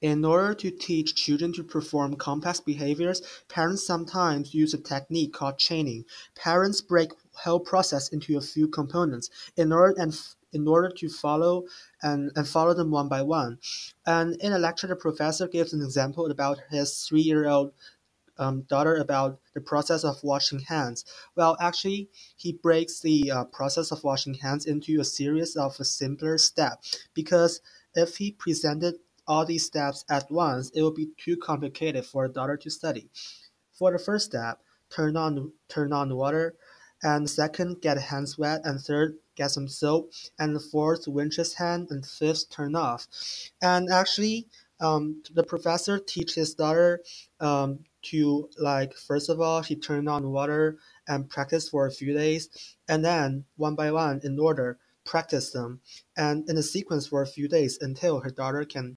In order to teach children to perform complex behaviors, parents sometimes use a technique called chaining. Parents break whole process into a few components in order to follow them one by one. And in a lecture, the professor gives an example about his 3-year-old daughter about the process of washing hands. Well, actually, he breaks the process of washing hands into a series of a simpler steps because if he presented all these steps at once, it would be too complicated for a daughter to study. For the first step, turn on water, and second, get hands wet, and third, get some soap, and the fourth, rinse his hand, and fifth, turn off. And actually, the professor teach his daughter to like first of all, she turned on water and practice for a few days, and then one by one in order practice them and in a sequence for a few days until her daughter can